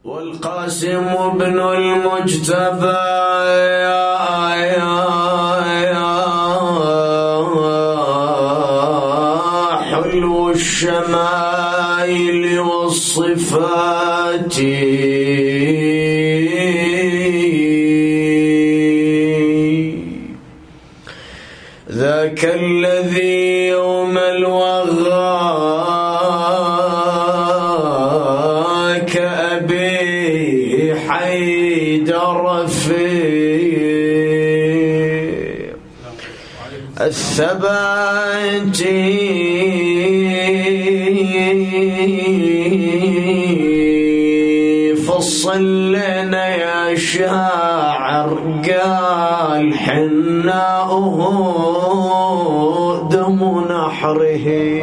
والقاسم بن المجتبى حلو الشمائل والصفات ذاك الذي يوم الوغى كأبي حيدر في الثبات فصلنا يا شاعر قال حناؤه دم نحره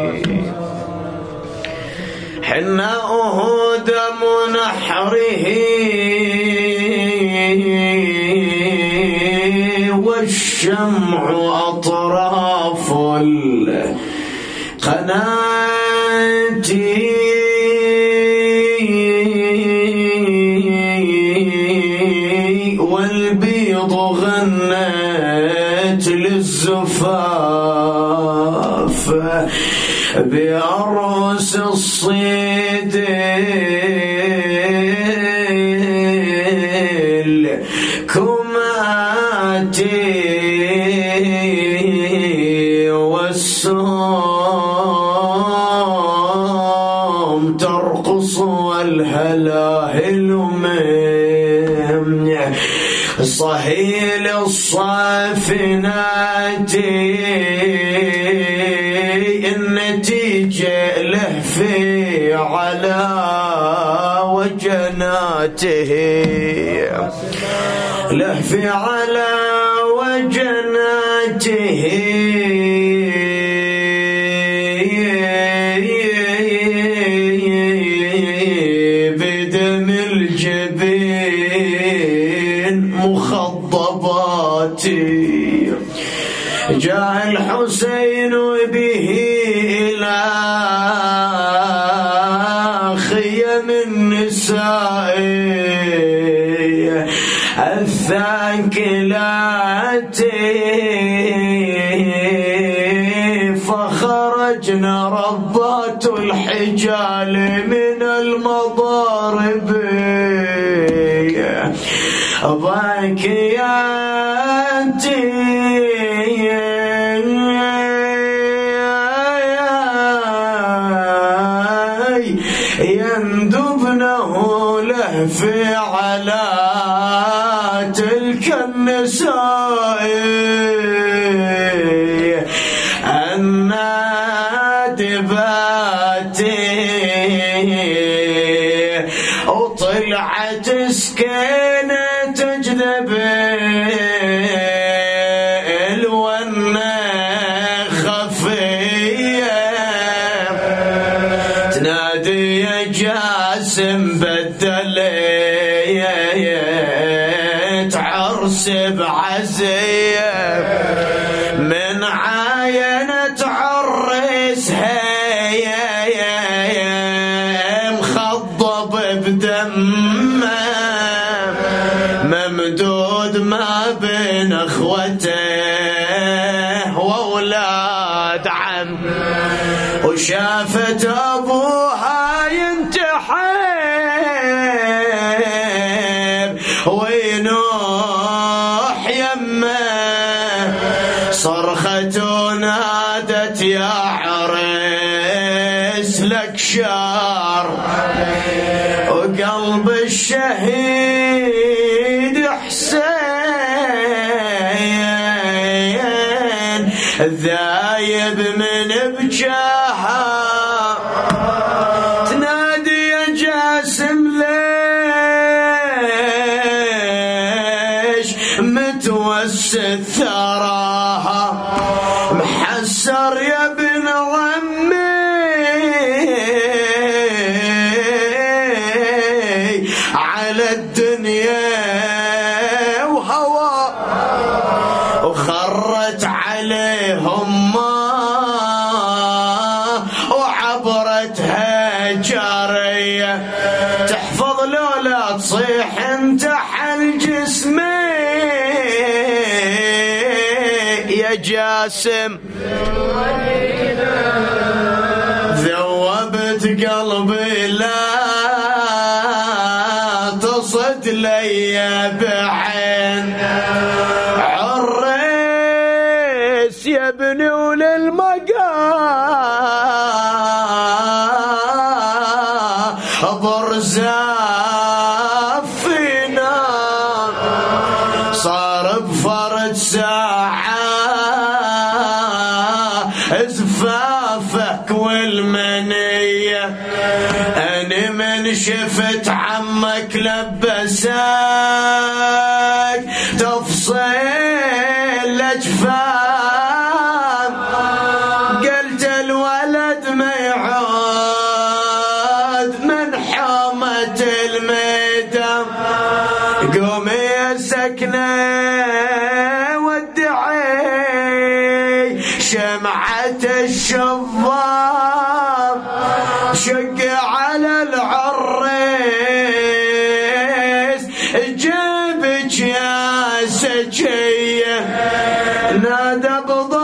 حناؤه دم نحره والشمع أطراف القناة والبيض غنت للزفاف بأرس الصيد الكماتي والسوم ترقص والهلاهل من صهيل الصافنات النتيجة له في على وجناته له في على وجناته بدم الجبين مخضبات جاء الحسين به إلى خيم النساء الثاكلات فخرجنا ربات الحجال من المضارب باكيات يندبنه له في على تلك النساء النادبات وطلعت سكينة تجذب الونة خفية تنادي يا جاسم بدليت عرس بعزية من عاينة عرسها مخضب بدمه ممدود ما بين اخوته واولاد عم وشافت ابوها ينتحب وينوح يمه صرخت ونادت يا عريس لك شار وقلب الشهيد حسين ذايب من بجاها تنادي يا جاسم ليش متوسد ثراها محسر يا ابن عمي على الدنيا وهوى وخرت عليهم ما وعبرتها جارية تحفظ له ولا تصيح انت حل جسمي يا جاسم، ذوبت قلبي لا تصد لي بعين، عريس يا ابني وللمقابر زافنا، صار بفرد ساعة زفافك والمنية، أنا من شفت عمك لبسك تفصيل الأجفان، قلت الولد ما يعود من حومة الميدان، قومي يا سكنة ودعي شمعة الشظام، شق على العريس جيبك يا سجية، نادى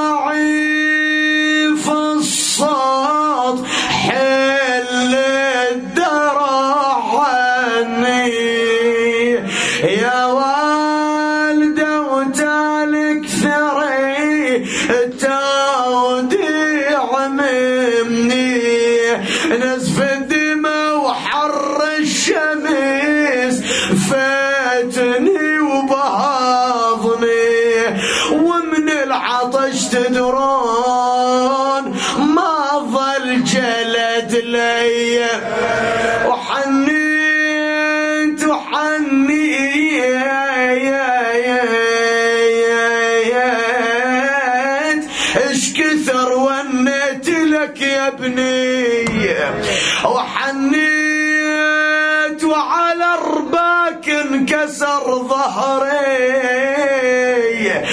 بضعيف الصوت حل الدرع عني يا والدة وتالك ثري توديع مني، نزف الدماء وحر الشمس فاتني وبهضني، ومن العطش تدرون ما ظل جلد لي، وحنيت اش كثر ونيت لك يا ابني، وحنيت وعلى رباك انكسر ظهري،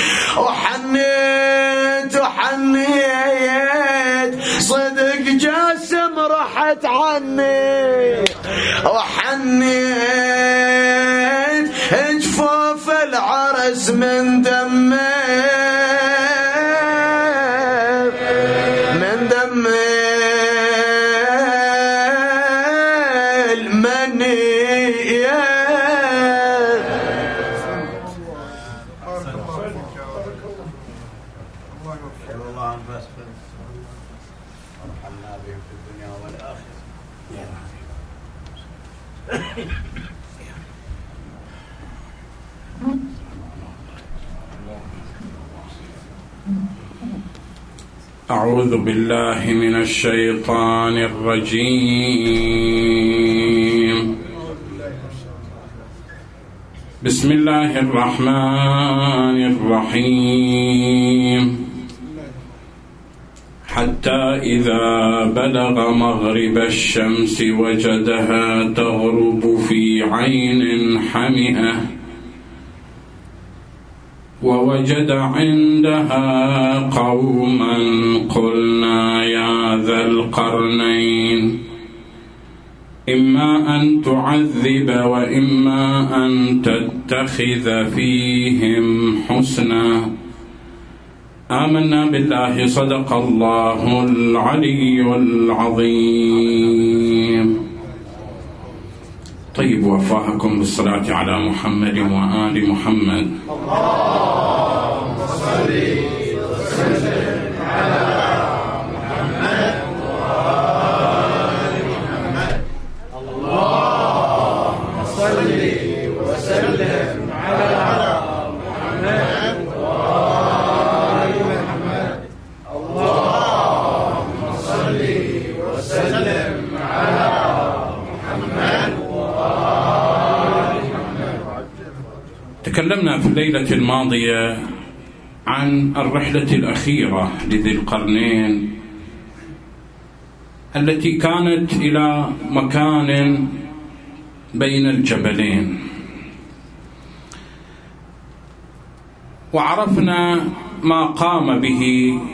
وحنيت صدق جاسم رحت عني، وحنيت جفوف العرس من دمي أعوذ بالله من الشيطان الرجيم. بسم الله الرحمن الرحيم. حتى إذا بلغ مغرب الشمس وجدها تغرب في عين حمئة ووجد عندها قوما قلنا يا ذا القرنين إما أن تعذب وإما أن تتخذ فيهم حسنا. آمنا بالله، صدق الله العلي العظيم. طيب وفاءكم بالصلاة على محمد وآل محمد. اللهم صل وسلم على محمد وآل محمد. اللهم صل وسلم على محمد وآل محمد. اللهم صل وسلم على محمد. تكلمنا في الليلة الماضية عن الرحلة الأخيرة لذي القرنين التي كانت إلى مكان بين الجبلين، وعرفنا ما قام به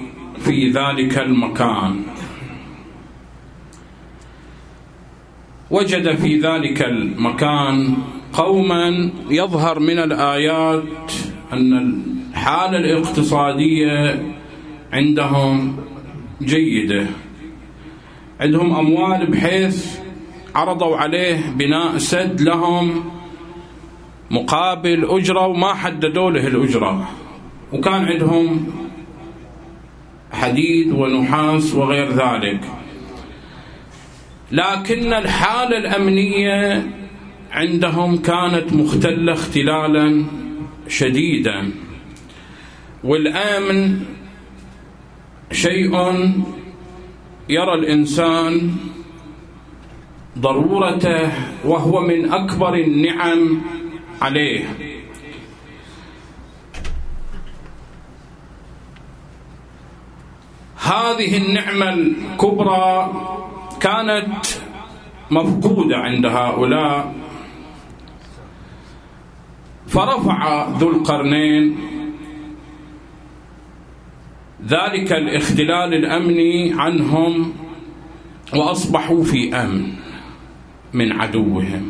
في ذلك المكان، وجد في ذلك المكان قوما يظهر من الآيات أن الحالة الاقتصادية عندهم جيدة، عندهم أموال بحيث عرضوا عليه بناء سد لهم مقابل أجرة وما حددوا له الأجرة، وكان عندهم حديد ونحاس وغير ذلك، لكن الحالة الأمنية عندهم كانت مختلة اختلالا شديدا، والأمن شيء يرى الإنسان ضرورته وهو من أكبر النعم عليه. هذه النعمة الكبرى كانت مفقودة عند هؤلاء، فرفع ذو القرنين ذلك الاختلال الأمني عنهم وأصبحوا في أمن من عدوهم،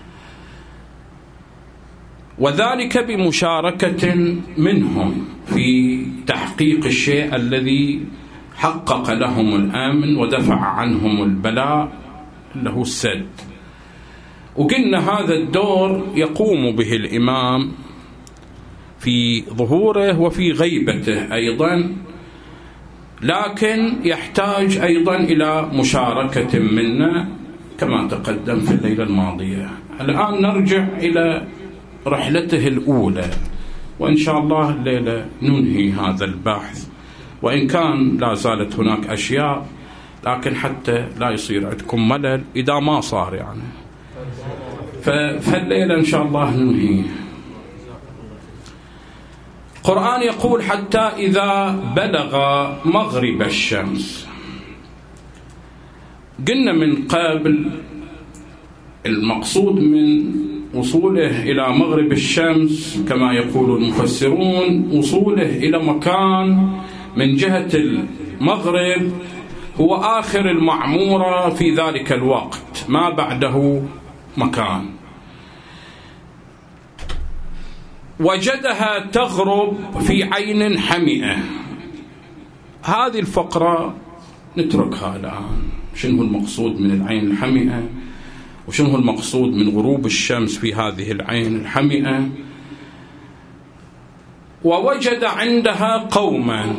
وذلك بمشاركة منهم في تحقيق الشيء الذي حقق لهم الأمن ودفع عنهم البلاء اللي هو السد. وقلنا هذا الدور يقوم به الإمام في ظهوره وفي غيبته أيضا، لكن يحتاج أيضا إلى مشاركة منا كما تقدم في الليلة الماضية. الآن نرجع إلى رحلته الأولى، وإن شاء الله الليلة ننهي هذا البحث، وإن كان لا زالت هناك أشياء، لكن حتى لا يصير عندكم ملل إذا ما صار يعني، فالليلة إن شاء الله ننهي. القرآن يقول حتى إذا بلغ مغرب الشمس. قلنا من قبل المقصود من وصوله إلى مغرب الشمس كما يقول المفسرون وصوله إلى مكان من جهة المغرب هو آخر المعمورة في ذلك الوقت، ما بعده مكان. وجدها تغرب في عين حمئة. هذه الفقرة نتركها الآن، شنو المقصود من العين الحمئة وشنو المقصود من غروب الشمس في هذه العين الحمئة. ووجد عندها قوما،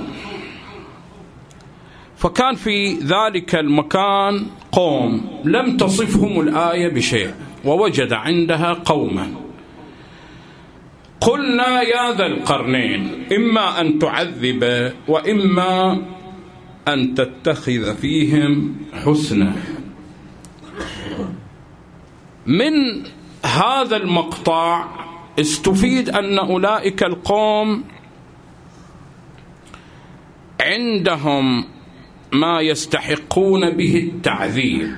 فكان في ذلك المكان قوم لم تصفهم الآية بشيء، ووجد عندها قوما. قلنا يا ذا القرنين إما أن تعذب وإما أن تتخذ فيهم حسنا. من هذا المقطع استفيد أن أولئك القوم عندهم ما يستحقون به التعذيب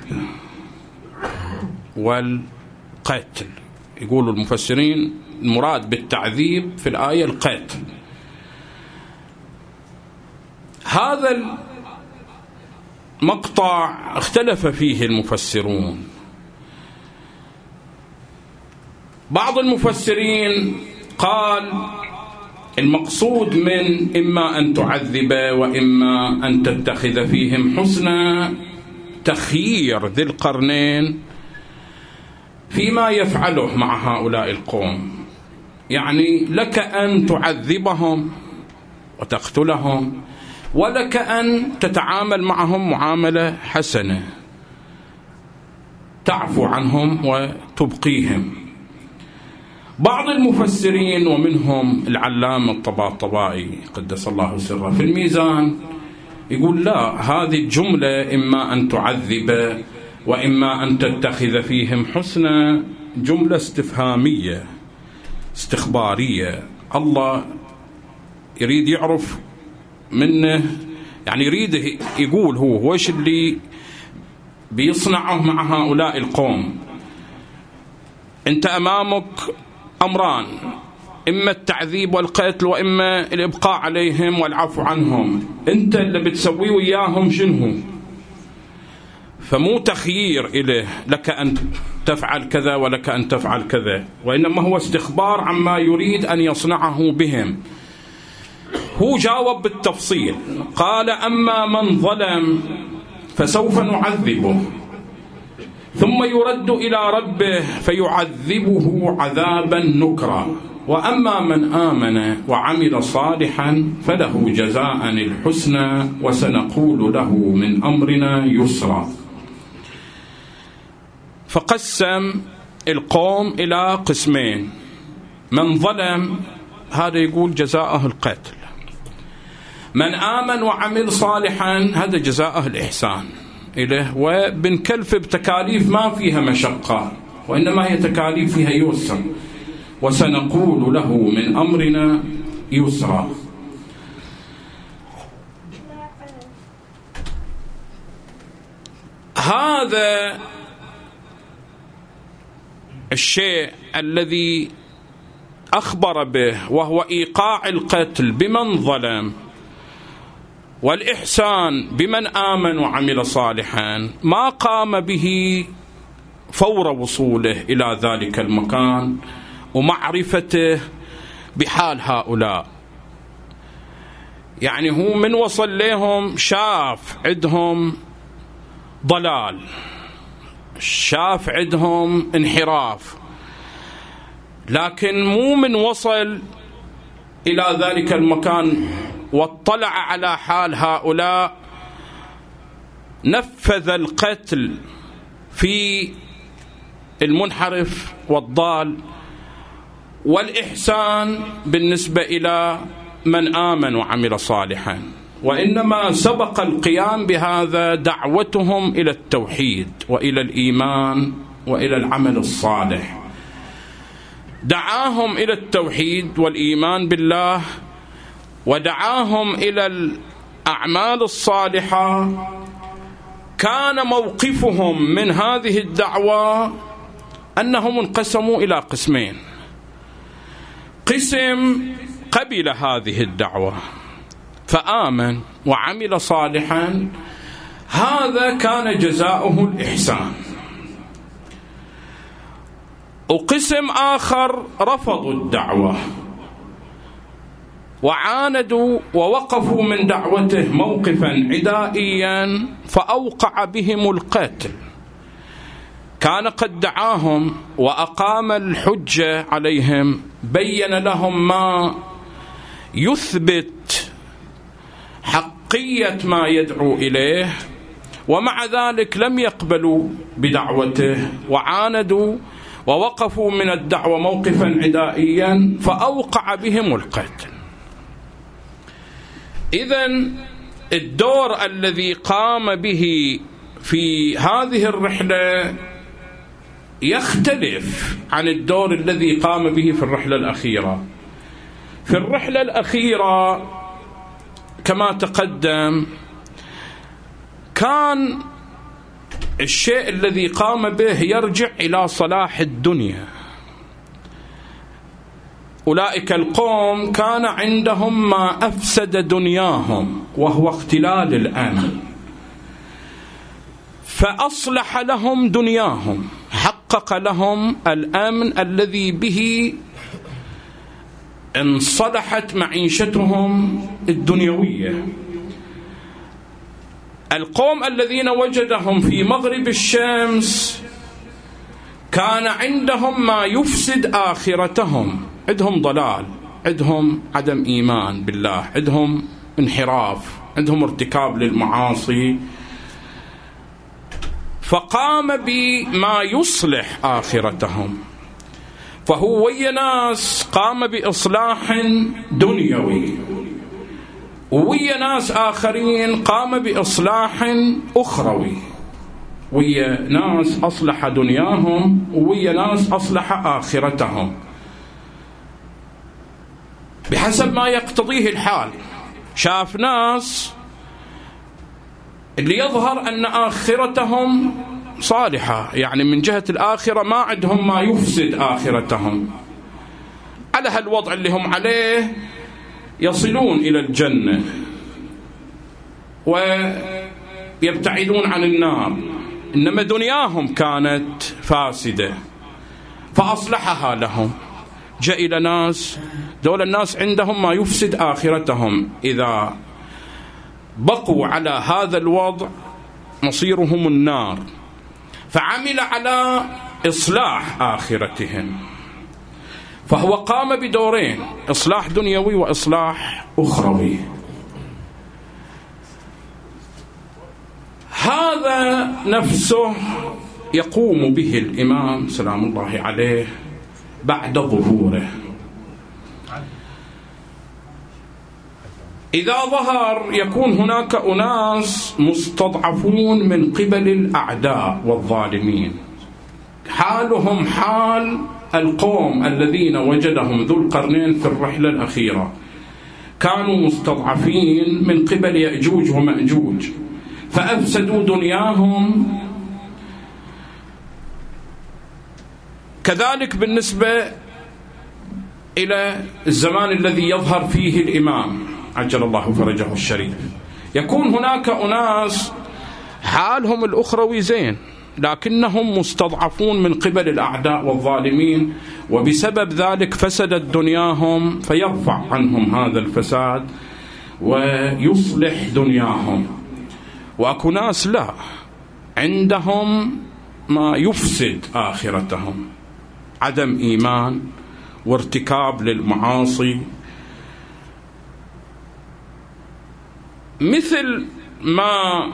والقتل. يقول المفسرين المراد بالتعذيب في الآية القتل. هذا المقطع اختلف فيه المفسرون. بعض المفسرين قال المقصود من إما أن تعذب وإما أن تتخذ فيهم حسنا تخيير ذي القرنين فيما يفعله مع هؤلاء القوم، يعني لك أن تعذبهم وتقتلهم، ولك أن تتعامل معهم معاملة حسنة، تعفو عنهم وتبقيهم. بعض المفسرين ومنهم العلامة الطباطبائي قدس الله سره في الميزان يقول لا، هذه الجملة إما أن تعذب وإما أن تتخذ فيهم حسنا جملة استفهامية استخبارية. الله يريد يعرف منه، يعني يريد يقول هو وش اللي بيصنعه مع هؤلاء القوم. أنت أمامك أمران، إما التعذيب والقتل وإما الإبقاء عليهم والعفو عنهم، أنت اللي بتسويه وياهم شنو؟ فمو تخيير إليه لك أن تفعل كذا ولك أن تفعل كذا، وإنما هو استخبار عما يريد أن يصنعه بهم. هو جاوب بالتفصيل قال: أما من ظلم فسوف نعذبه ثم يرد إلى ربه فيعذبه عذابا نكرا، وأما من آمن وعمل صالحا فله جزاء الحسنى وسنقول له من أمرنا يسرا. فقسم القوم إلى قسمين: من ظلم هذا يقول جزاءه القتل، من آمن وعمل صالحا هذا جزاءه الإحسان إليه، وبنكلف بتكاليف ما فيها مشقة وإنما هي تكاليف فيها يسر، وسنقول له من أمرنا يسرا. هذا الشيء الذي أخبر به وهو إيقاع القتل بمن ظلم والإحسان بمن آمن وعمل صالحا ما قام به فور وصوله إلى ذلك المكان ومعرفته بحال هؤلاء. يعني هو من وصل لهم شاف عندهم ضلال، شاف عندهم انحراف، لكن مو من وصل إلى ذلك المكان واطلع على حال هؤلاء نفذ القتل في المنحرف والضال والإحسان بالنسبة إلى من آمن وعمل صالحا، وإنما سبق القيام بهذا دعوتهم إلى التوحيد وإلى الإيمان وإلى العمل الصالح. دعاهم إلى التوحيد والإيمان بالله ودعاهم إلى الأعمال الصالحة. كان موقفهم من هذه الدعوة أنهم انقسموا إلى قسمين: قسم قبل هذه الدعوة فآمن وعمل صالحا، هذا كان جزاؤه الإحسان، وقسم آخر رفضوا الدعوة وعاندوا ووقفوا من دعوته موقفا عدائيا فأوقع بهم القتل. كان قد دعاهم وأقام الحجة عليهم، بين لهم ما يثبت حقية ما يدعو إليه، ومع ذلك لم يقبلوا بدعوته وعاندوا ووقفوا من الدعوة موقفا عدائيا فأوقع بهم القتل. إذن الدور الذي قام به في هذه الرحلة يختلف عن الدور الذي قام به في الرحلة الأخيرة. في الرحلة الأخيرة كما تقدم كان الشيء الذي قام به يرجع إلى صلاح الدنيا. أولئك القوم كان عندهم ما أفسد دنياهم وهو اختلال الأمن، فأصلح لهم دنياهم، حقق لهم الأمن الذي به انصلحت معيشتهم الدنيوية. القوم الذين وجدهم في مغرب الشمس كان عندهم ما يفسد آخرتهم، عندهم ضلال، عندهم عدم إيمان بالله، عندهم انحراف، عندهم ارتكاب للمعاصي، فقام بما يصلح آخرتهم. فهو ويا ناس قام بإصلاح دنيوي، ويا ناس آخرين قام بإصلاح أخروي، ويا ناس أصلح دنياهم ويا ناس أصلح آخرتهم بحسب ما يقتضيه الحال. شاف ناس اللي يظهر أن آخرتهم صالحة، يعني من جهة الآخرة ما عندهم ما يفسد آخرتهم، على هالوضع اللي هم عليه يصلون إلى الجنة ويبتعدون عن النار. إنما دنياهم كانت فاسدة فأصلحها لهم. جاء إلى ناس، دول الناس عندهم ما يفسد آخرتهم، إذا بقوا على هذا الوضع مصيرهم النار، فعمل على إصلاح آخرتهم، فهو قام بدورين: إصلاح دنيوي وإصلاح أخروي. هذا نفسه يقوم به الإمام سلام الله عليه بعد ظهوره. إذا ظهر يكون هناك أناس مستضعفون من قبل الأعداء والظالمين، حالهم حال القوم الذين وجدهم ذو القرنين في الرحلة الأخيرة، كانوا مستضعفين من قبل يأجوج ومأجوج فأفسدوا دنياهم. كذلك بالنسبة إلى الزمان الذي يظهر فيه الإمام عجل الله فرجه الشريف، يكون هناك أناس حالهم الأخروي زين لكنهم مستضعفون من قبل الأعداء والظالمين، وبسبب ذلك فسدت دنياهم، فيرفع عنهم هذا الفساد ويصلح دنياهم. وأكو ناس لا، عندهم ما يفسد آخرتهم، عدم إيمان وارتكاب للمعاصي، مثل ما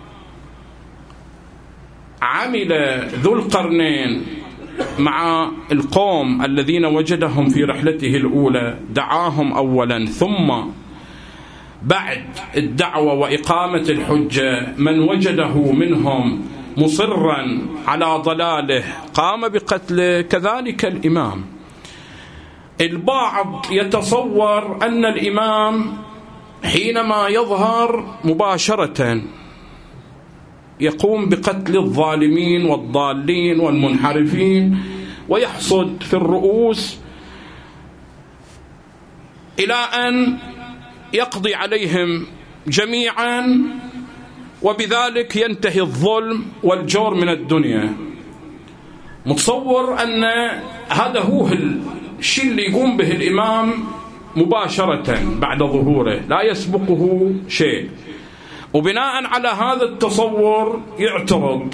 عمل ذو القرنين مع القوم الذين وجدهم في رحلته الأولى، دعاهم أولا، ثم بعد الدعوة وإقامة الحجة من وجده منهم مصرا على ضلاله قام بقتله. كذلك الإمام، البعض يتصور أن الإمام حينما يظهر مباشرة يقوم بقتل الظالمين والضالين والمنحرفين ويحصد في الرؤوس إلى أن يقضي عليهم جميعا، وبذلك ينتهي الظلم والجور من الدنيا. متصور أن هذا هو الشيء اللي يقوم به الإمام مباشرة بعد ظهوره، لا يسبقه شيء، وبناء على هذا التصور يعترض،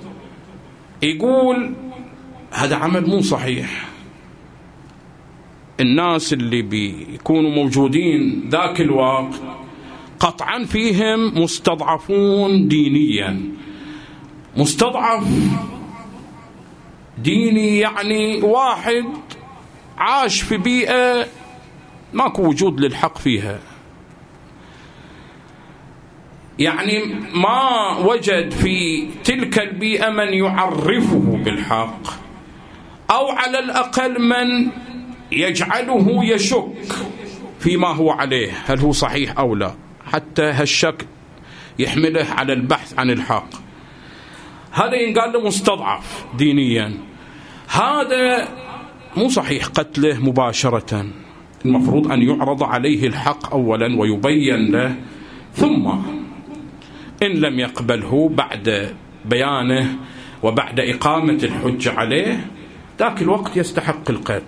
يقول هذا عمل مو صحيح. الناس اللي بيكونوا موجودين ذاك الوقت قطعا فيهم مستضعفون دينيا. مستضعف ديني يعني واحد عاش في بيئة ماكو وجود للحق فيها، يعني ما وجد في تلك البيئة من يعرفه بالحق، أو على الأقل من يجعله يشك فيما هو عليه هل هو صحيح أو لا، حتى هالشك يحمله على البحث عن الحق. هذا ينقال له مستضعف دينيا. هذا مو صحيح قتله مباشرة، المفروض أن يعرض عليه الحق أولا ويبين له، ثم إن لم يقبله بعد بيانه وبعد إقامة الحجة عليه ذاك الوقت يستحق القتل.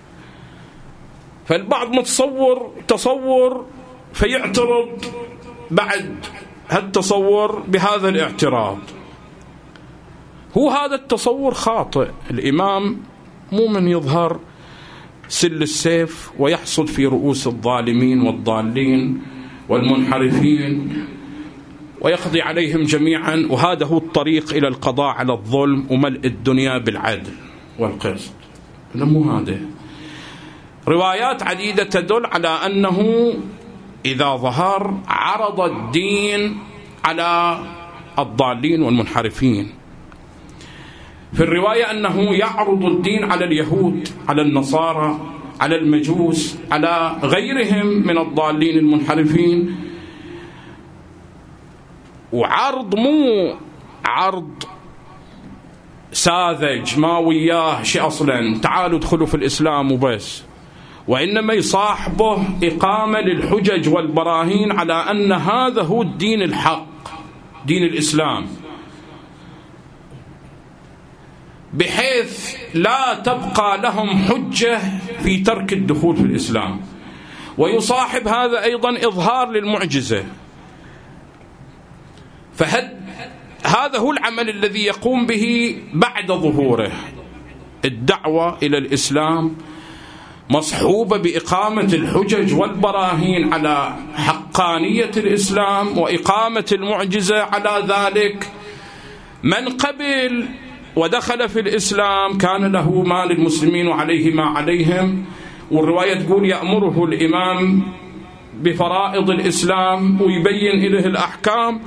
فالبعض متصور تصور فيعترض بعد هالتصور بهذا الاعتراض. هو هذا التصور خاطئ. الإمام مو من يظهر سل السيف ويحصد في رؤوس الظالمين والضالين والمنحرفين ويقضي عليهم جميعا، وهذا هو الطريق إلى القضاء على الظلم وملء الدنيا بالعدل والقسط. مو هذا. روايات عديدة تدل على أنه إذا ظهر عرض الدين على الضالين والمنحرفين. في الرواية أنه يعرض الدين على اليهود، على النصارى، على المجوس، على غيرهم من الضالين المنحرفين، وعرض مو عرض ساذج ما وياه شيء أصلا تعالوا ادخلوا في الإسلام وبس، وإنما يصاحبه إقامة للحجج والبراهين على أن هذا هو الدين الحق، دين الإسلام. بحيث لا تبقى لهم حجة في ترك الدخول في الإسلام. ويصاحب هذا أيضا إظهار للمعجزة. هذا هو العمل الذي يقوم به بعد ظهوره، الدعوة إلى الإسلام مصحوبة بإقامة الحجج والبراهين على حقانية الإسلام وإقامة المعجزة على ذلك. من قبل ودخل في الإسلام كان له ما للمسلمين وعليه ما عليهم، والرواية تقول يأمره الإمام بفرائض الإسلام ويبين إليه الأحكام.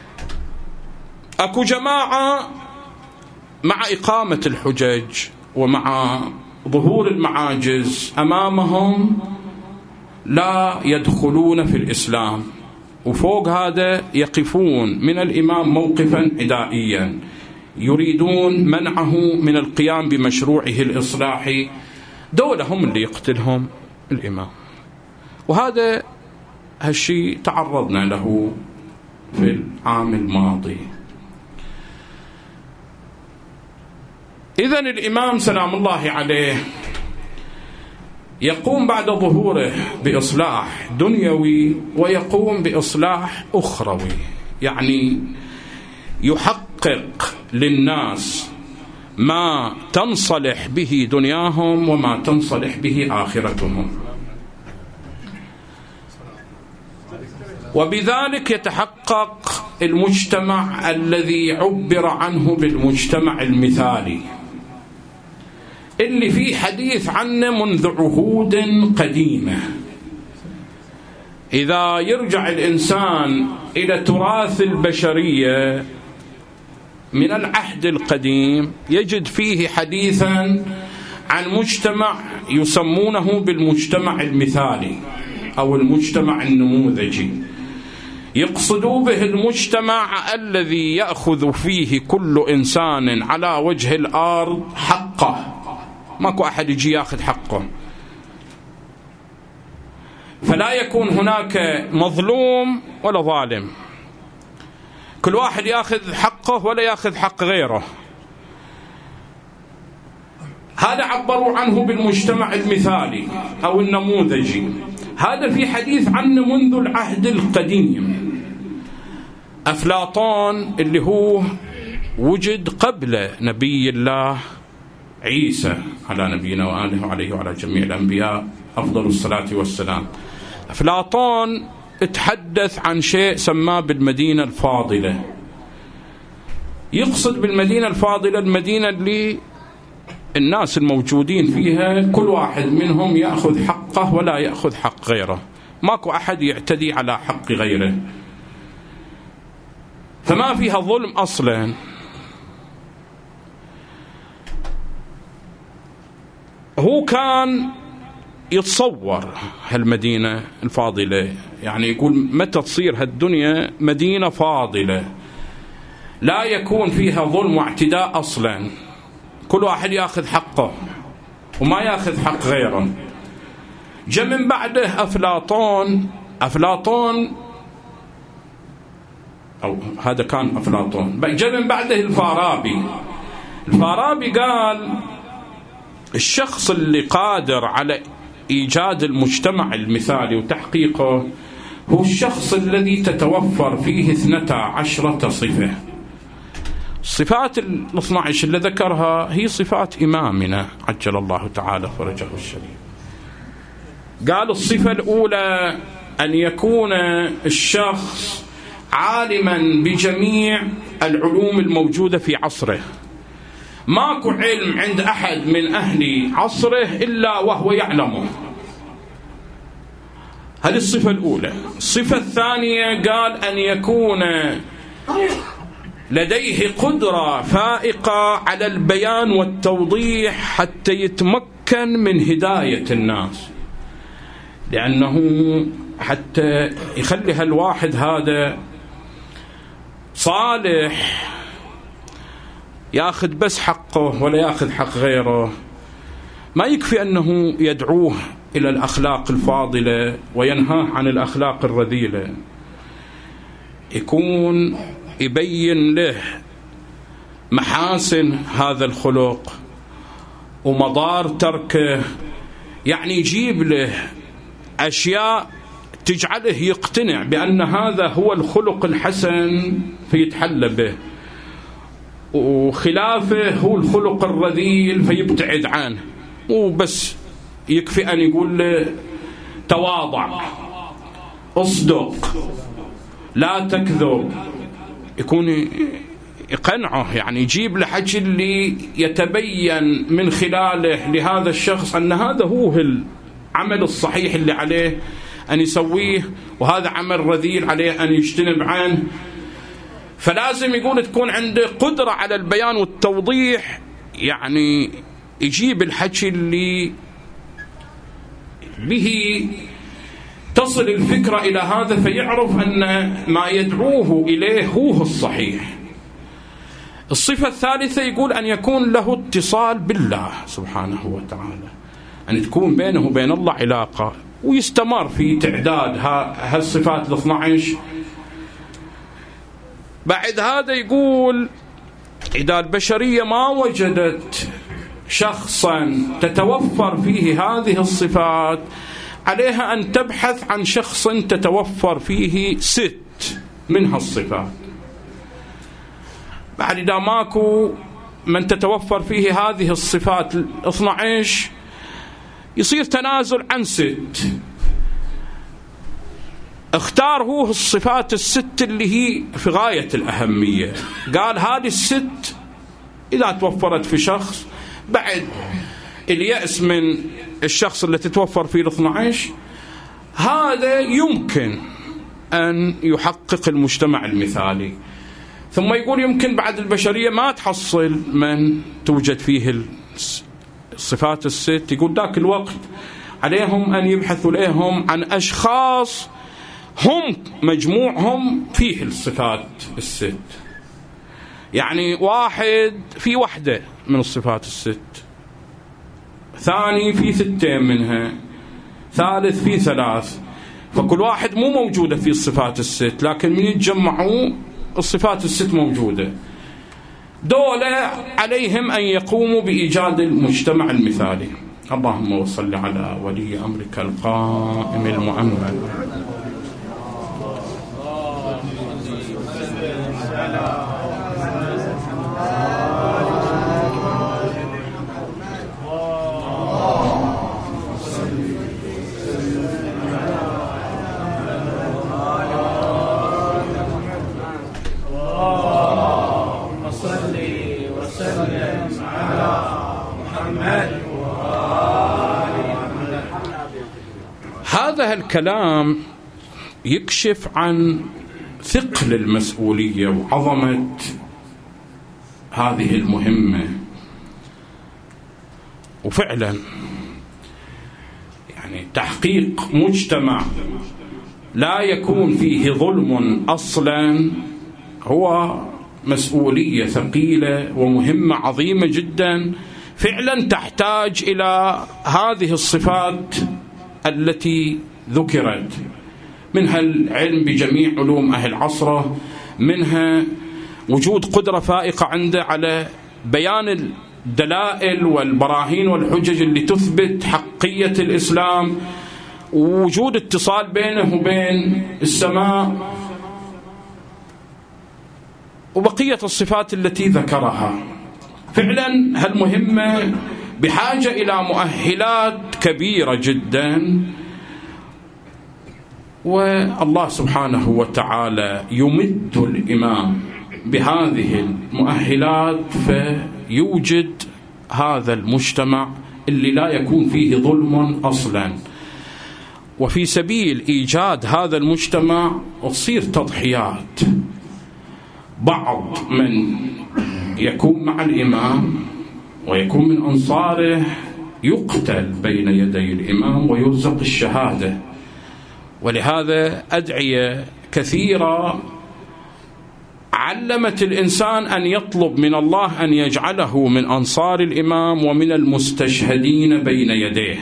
أكو جماعة مع إقامة الحجج ومع ظهور المعاجز أمامهم لا يدخلون في الإسلام، وفوق هذا يقفون من الإمام موقفا عدائيا يريدون منعه من القيام بمشروعه الإصلاحي. دولة هم اللي يقتلهم الإمام. وهذا هالشيء تعرضنا له في العام الماضي. إذن الإمام سلام الله عليه يقوم بعد ظهوره بإصلاح دنيوي ويقوم بإصلاح أخروي، يعني يحقق للناس ما تنصلح به دنياهم وما تنصلح به آخرتهم، وبذلك يتحقق المجتمع الذي عبر عنه بالمجتمع المثالي، اللي فيه حديث عنه منذ عهود قديمة. إذا يرجع الإنسان إلى تراث البشرية من العهد القديم يجد فيه حديثا عن مجتمع يسمونه بالمجتمع المثالي أو المجتمع النموذجي. يقصدوا به المجتمع الذي يأخذ فيه كل إنسان على وجه الأرض حقه، ماكو أحد يجي ياخذ حقه، فلا يكون هناك مظلوم ولا ظالم، كل واحد ياخذ حقه ولا ياخذ حق غيره. هذا عبروا عنه بالمجتمع المثالي أو النموذجي. هذا في حديث عنه منذ العهد القديم. أفلاطون اللي هو وجد قبل نبي الله عيسى على نبينا وآله وعليه وعلى جميع الأنبياء أفضل الصلاة والسلام. أفلاطون اتحدث عن شيء سماه بالمدينة الفاضلة. يقصد بالمدينة الفاضلة المدينة اللي الناس الموجودين فيها كل واحد منهم يأخذ حقه ولا يأخذ حق غيره، ماكو أحد يعتدي على حق غيره، فما فيها ظلم أصلا. هو كان يتصور هالمدينة الفاضلة، يعني يقول متى تصير هالدنيا مدينة فاضلة لا يكون فيها ظلم واعتداء أصلا، كل واحد يأخذ حقه وما يأخذ حق غيره. جاء من بعده أفلاطون أو هذا كان أفلاطون. جاء من بعده الفارابي قال الشخص اللي قادر على إيجاد المجتمع المثالي وتحقيقه هو الشخص الذي تتوفر فيه 12 صفة. الصفات 12 اللي ذكرها هي صفات إمامنا عجل الله تعالى فرجه الشريف. قال الصفة الأولى أن يكون الشخص عالما بجميع العلوم الموجودة في عصره، ماكو علم عند أحد من أهل عصره إلا وهو يعلمه. هذه الصفة الأولى. الصفة الثانية قال أن يكون لديه قدرة فائقة على البيان والتوضيح حتى يتمكن من هداية الناس، لأنه حتى يخلي هالواحد هذا صالح ياخذ بس حقه ولا ياخذ حق غيره، ما يكفي أنه يدعوه إلى الأخلاق الفاضلة وينهاه عن الأخلاق الرذيلة، يكون يبين له محاسن هذا الخلق ومضار تركه، يعني يجيب له أشياء تجعله يقتنع بأن هذا هو الخلق الحسن فيتحلى به، وخلافه هو الخلق الرذيل فيبتعد عنه. وبس يكفي أن يقول له تواضع، اصدق، لا تكذب، يكون يقنعه، يعني يجيب له حكي اللي يتبين من خلاله لهذا الشخص أن هذا هو العمل الصحيح اللي عليه أن يسويه، وهذا عمل رذيل عليه أن يجتنب عنه. فلازم يقول تكون عنده قدرة على البيان والتوضيح، يعني يجيب الحكي اللي به تصل الفكرة إلى هذا، فيعرف أن ما يدعوه إليه هو الصحيح. الصفة الثالثة يقول أن يكون له اتصال بالله سبحانه وتعالى، أن تكون بينه وبين الله علاقة، ويستمر في تعداد هالصفات 12. بعد هذا يقول إذا البشرية ما وجدت شخصا تتوفر فيه هذه الصفات، عليها أن تبحث عن شخص تتوفر فيه 6 من هالصفات. بعد إذا ماكو من تتوفر فيه هذه الصفات 12 يصير تنازل عن 6. اختار هو الصفات 6 اللي هي في غاية الأهمية. قال هذه 6 إذا توفرت في شخص، بعد اليأس من الشخص اللي تتوفر فيه 12 هذا يمكن أن يحقق المجتمع المثالي. ثم يقول يمكن بعد البشرية ما تحصل من توجد فيه الصفات 6، يقول ذاك الوقت عليهم أن يبحثوا لهم عن أشخاص هم مجموعهم فيه الصفات 6. يعني واحد في وحدة من الصفات 6، ثاني في 6 منها، ثالث في 3، فكل واحد مو موجودة في الصفات 6، لكن من يتجمعوا الصفات 6 موجودة. دولة عليهم أن يقوموا بإيجاد المجتمع المثالي. اللهم صل على ولي أمرك القائم المؤمن. هذا الكلام يكشف عن ثقل المسؤولية وعظمة هذه المهمة. وفعلا يعني تحقيق مجتمع لا يكون فيه ظلم أصلا هو مسؤولية ثقيلة ومهمة عظيمة جدا، فعلا تحتاج إلى هذه الصفات التي ذكرت، منها العلم بجميع علوم أهل عصره، منها وجود قدرة فائقة عنده على بيان الدلائل والبراهين والحجج اللي تثبت حقية الإسلام، ووجود اتصال بينه وبين السماء، وبقية الصفات التي ذكرها. فعلا هالمهمة بحاجة إلى مؤهلات كبيرة جدا، والله سبحانه وتعالى يمد الإمام بهذه المؤهلات فيوجد هذا المجتمع اللي لا يكون فيه ظلم أصلا. وفي سبيل إيجاد هذا المجتمع تصير تضحيات، بعض من يكون مع الإمام ويكون من أنصاره يقتل بين يدي الإمام ويرزق الشهادة. ولهذا أدعية كثيرة علمت الإنسان أن يطلب من الله أن يجعله من أنصار الإمام ومن المستشهدين بين يديه.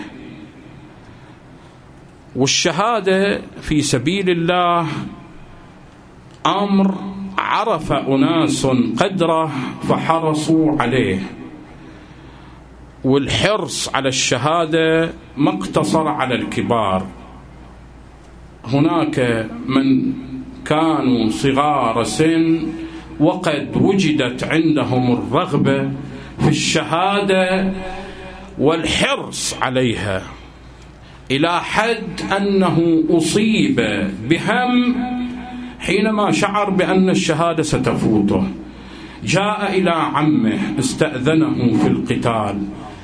والشهادة في سبيل الله أمر عرف أناس قدره فحرصوا عليه. والحرص على الشهادة ما اقتصر على الكبار، هناك من كانوا صغار سن وقد وجدت عندهم الرغبة في الشهادة والحرص عليها، إلى حد أنه أصيب بهم حينما شعر بأن الشهادة ستفوته. جاء إلى عمه استأذنه في القتال،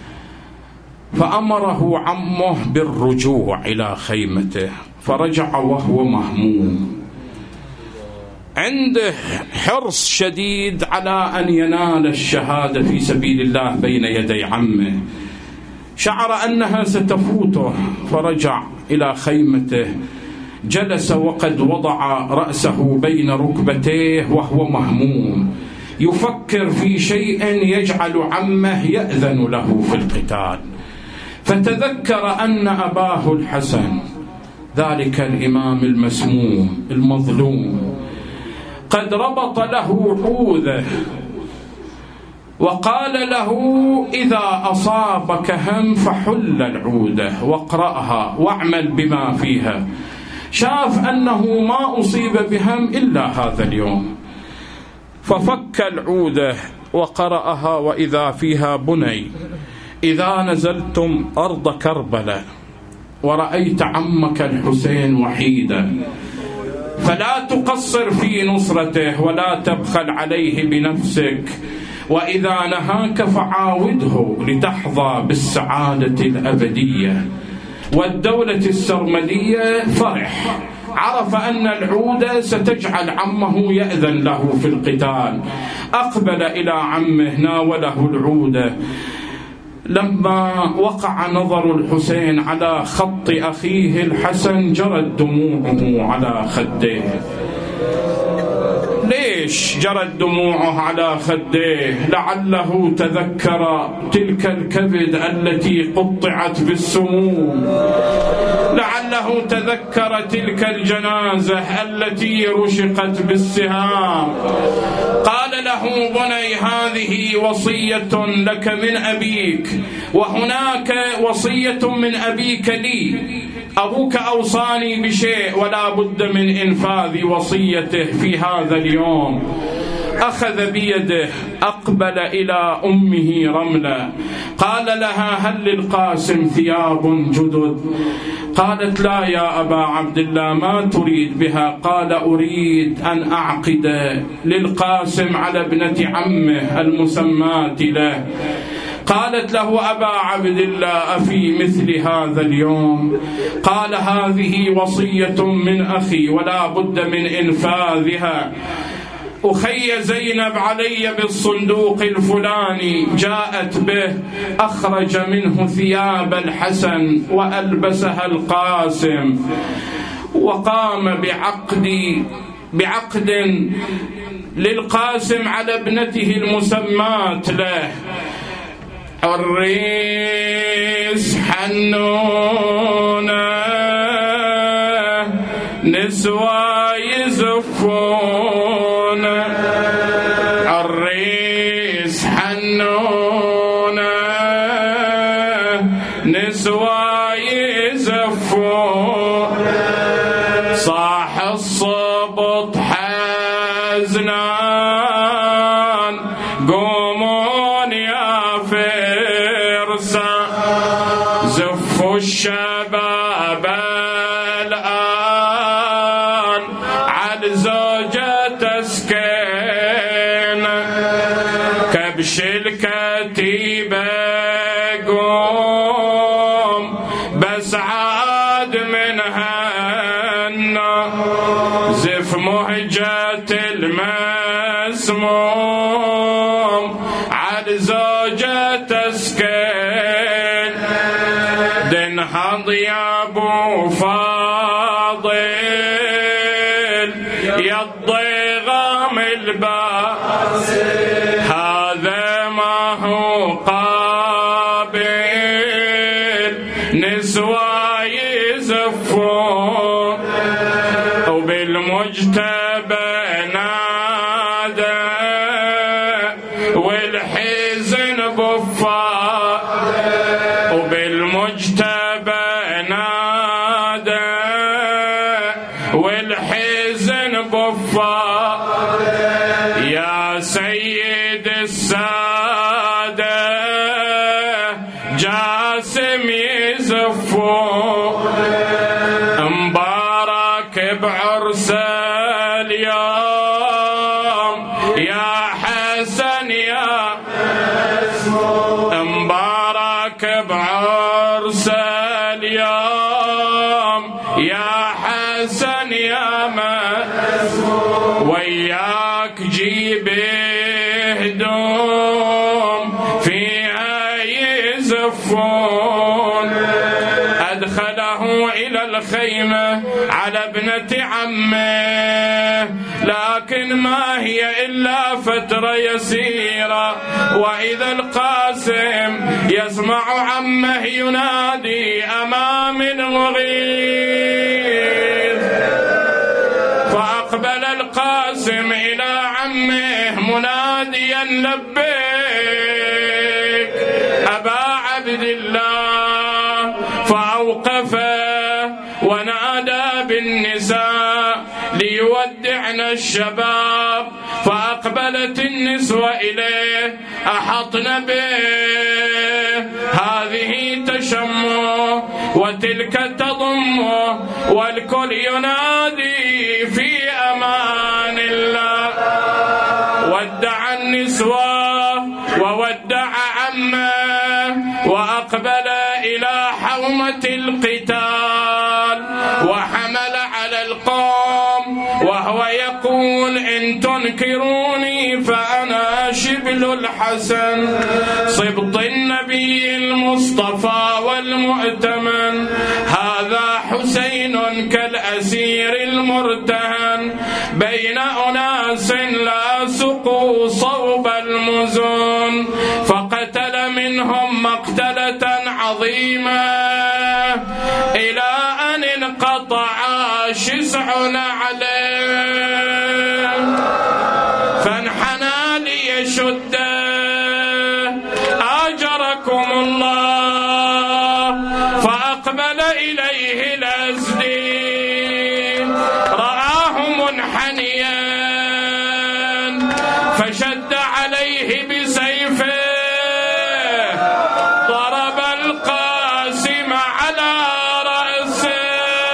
فأمره عمه بالرجوع إلى خيمته، فرجع وهو مهموم، عنده حرص شديد على أن ينال الشهادة في سبيل الله بين يدي عمه. شعر أنها ستفوته فرجع إلى خيمته، جلس وقد وضع رأسه بين ركبتيه وهو مهموم، يفكر في شيء يجعل عمه يأذن له في القتال. فتذكر أن أباه الحسن، ذلك الإمام المسموم المظلوم، قد ربط له عوذة وقال له: إذا أصابك هم فحل العودة واقرأها واعمل بما فيها. شاف أنه ما أصيب بهم إلا هذا اليوم، ففك العودة وقرأها: وإذا فيها بني إذا نزلتم أرض كربلاء ورأيت عمك الحسين وحيدا فلا تقصر في نصرته ولا تبخل عليه بنفسك، وإذا نهاك فعاوده لتحظى بالسعادة الأبدية والدولة السرمدية. فرح، عرف أن العودة ستجعل عمه يأذن له في القتال، أقبل إلى عمه ناوله العودة. لما وقع نظر الحسين على خط أخيه الحسن جرت دموعه على خديه. ليش جرت دموعه على خديه؟ لعله تذكر تلك الكبد التي قطعت بالسموم، لعله تذكر تلك الجنازة التي رشقت بالسهام. قال له: بني، هذه وصية لك من أبيك، وهناك وصية من أبيك لي. أبوك أوصاني بشيء ولا بد من إنفاذ وصيته في هذا اليوم. أخذ بيده، أقبل إلى أمه رملة، قال لها: هل للقاسم ثياب جدد؟ قالت: لا يا أبا عبد الله. ما تريد بها؟ قال: أريد أن أعقد للقاسم على ابنة عمه المسماة له. قالت له: أبا عبد الله، أفي مثل هذا اليوم؟ قال: هذه وصية من أخي ولا بد من إنفاذها. أخي زينب علي بالصندوق الفلاني، جاءت به، أخرج منه ثياب الحسن وألبسها القاسم، وقام بعقد للقاسم على ابنته المسماة له. الريس حنونة نسوى يزفون، الريس حنونة نسوى يزفون، صاح الصبط حزنان قومون يا فرسان، زفوا الشباب الآن عن زوجة تسكن، كبش الكتيبة قوم بس عاد منها زف مهجة المسموم عن زوجة تسكن، دنهض يا ابو فاضل يا الضيغام الباس، هذا ما هو قابل نسوى يزفون، وبالمجتبى المجتبى نادى والحزن بفا يا سيد السادة جاسم يزفو مبارك بعرس اليوم يا حسن يا مبارك بعرس اليوم يا حسن يا وياك جيب هدوم فيها يزفون أدخله إلى الخيمة على ابنة عمه لكن ما هي إلا فترة يسيرة وإذا القاسم يسمع عمه ينادي أمام الغيظ فأقبل القاسم إلى عمه مناديا لبيك أبا عبد الله فأوقفه ونادى بالنساء ليودعن الشباب فأقبلت النسوة إليه أحطن به هذه تشمه وتلك تضمه والكل ينادي في أمان الله ودع النسوة وودع عمه وأقبل إلى حومة القتال وحمل على القوم وهو يقول إن تنكروني فأنا شبل الحسن صبط النبي المصطفى والمؤتمن هذا حسين كالأسير المرتهن بين أناس لا سقوا صوب المزون فقتل منهم مقتلة عظيمة إلى أن انقطع شسع عليه فانحنى ليشده آجركم الله فأقبل إليه الأزدي رآه منحنيا فشد عليه بسيفه ضرب القاسم على رأسه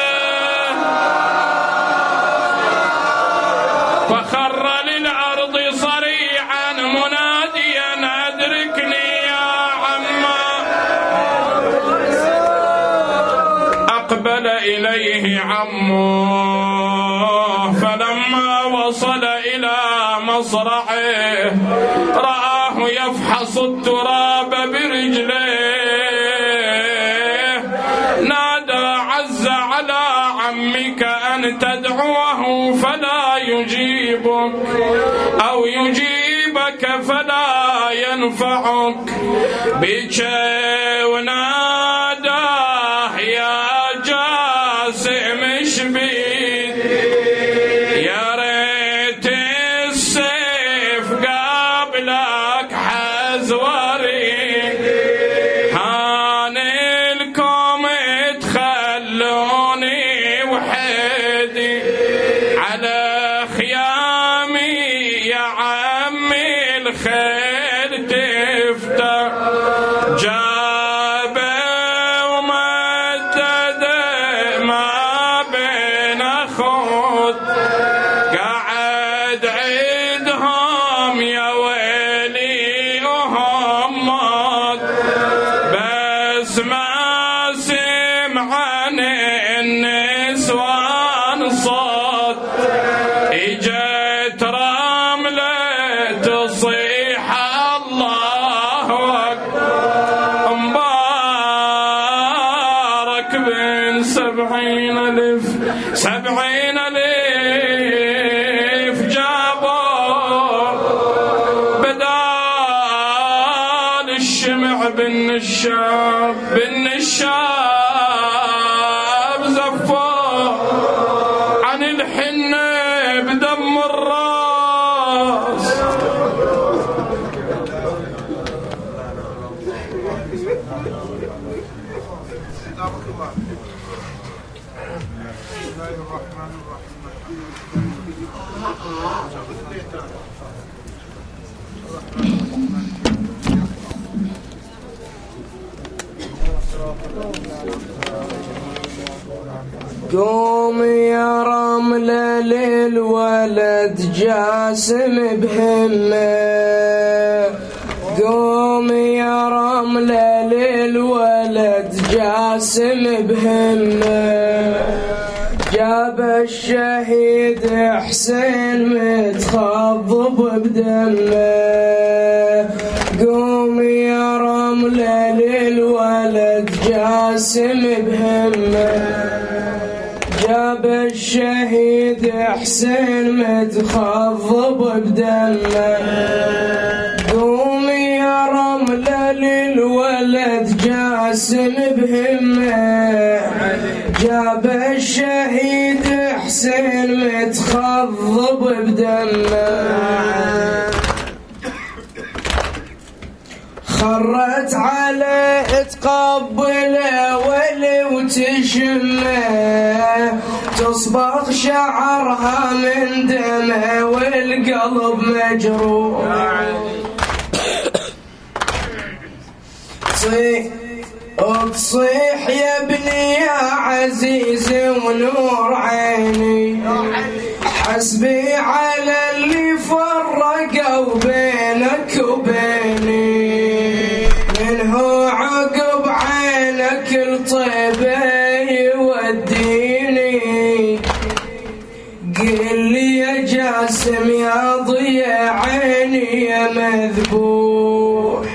فخر للأرض صريعا مناديا أدركني يا عما أقبل إليه عمه فلما وصل إلى مصرعه رآه يفحص التراب برجليه نادى عز على عمك أن تدعوه فلا يجيبك أو يجيبك فلا ينفعك بكى وناداه يا جاسم شبيد يا ريت السيف قابلك حزوري هانلكم تخلوني وحدي على خيامي يا عمي الخير تفتح جابه ومدده ما بين خط قاعد عيدهم يا ويلي وهم مات بس ما سمعن النسوان صوت اجت رملة تصيح الله أكبر مبارك بن 70,000 جابوا بدال الشمع بالنشاب زفوا عن الحنة بدم الراس الله الرحمن الرحيم. قوم يا رملة للولد جاسم بهمه، قوم يا رملة للولد جاسم بهمه، جاب الشهيد حسين متخضب بدمه، قوم يا رملة للولد جاسم بهمه، جاب الشهيد حسين متخضب بدمه، قوم يا رملة للولد جاسم بهمه، جاب الشهيد حسين متخضب بدمه، خرت عليه تقبله ولي وتشمه، تصبغ شعرها من دمه والقلب مجروح، تصيح يا ابني يا عزيزي ونور عيني، حسبي على اللي فرقوا بينك وبيني، منه عقب عينك الطيبة يوديني، قل لي يا جاسم يا ضياء عيني يا مذبوح،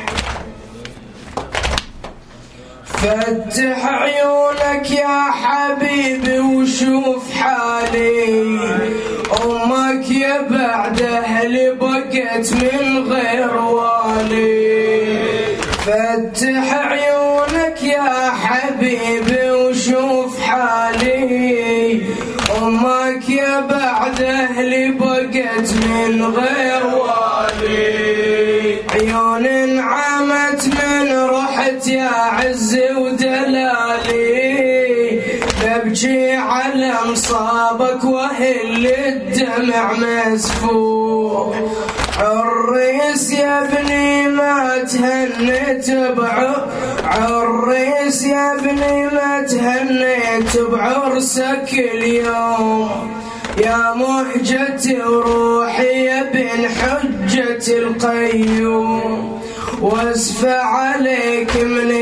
فتح عيونك يا حبيبي وشوف حالي، أمك يا بعد أهلي بقت من غير والي، فتح عيونك يا حبيبي وشوف حالي، أمك يا بعد أهلي بقت من غير والي، عيون انعمت من رحت يا عزي ودلالي، ببكي على مصابك وهل الدمع مسفوح، عريس يا ابني ما تهنيت عريس يا ابني ما تهنيت بعرسك اليوم، يا مهجتي وروحي يا بن حجة القيوم، واسفى عليك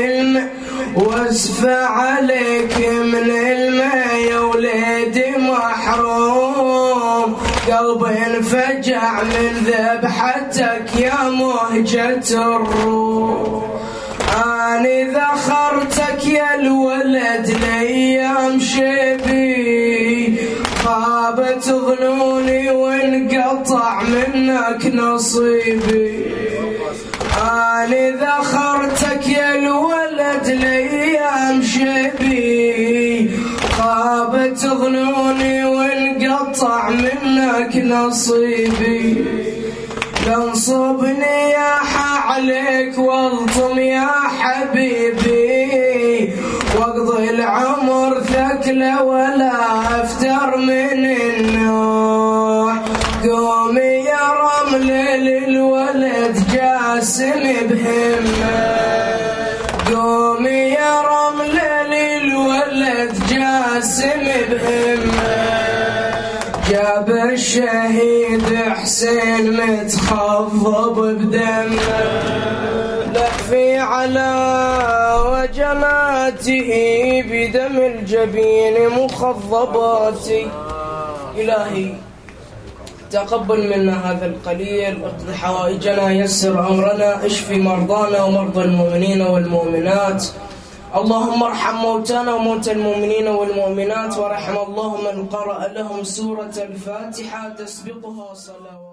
من الماء يا وليدي محروم، قلبي انفجع من ذبحتك يا مهجة الروح، أني ذخرتك يا الولد لأيام شيبي، خابت ظنوني وانقطع منك نصيبي، أني ذخرتك يا الولد لأيام شيبي، خابت ظنوني وانقطع منك نصيبي، لانصبني يا عليك والطم يا حبيبي، واقضي العمر ثقله ولا افتر من النوح، قومي يا رمل للولد جاسم بهمه، قومي يا رمل للولد جاسم بهمه، جاب الشهيد حسين متخضب بدمه، لهفي على وجناته بدم الجبين مخضباتي، إلهي تقبل منا هذا القليل، اقض حوائجنا، يسر أمرنا، اشفي مرضانا ومرضى المؤمنين والمؤمنات، اللهم ارحم موتانا وموتى المؤمنين والمؤمنات، ورحم الله من قرأ لهم سورة الفاتحة تسبقها صلوات.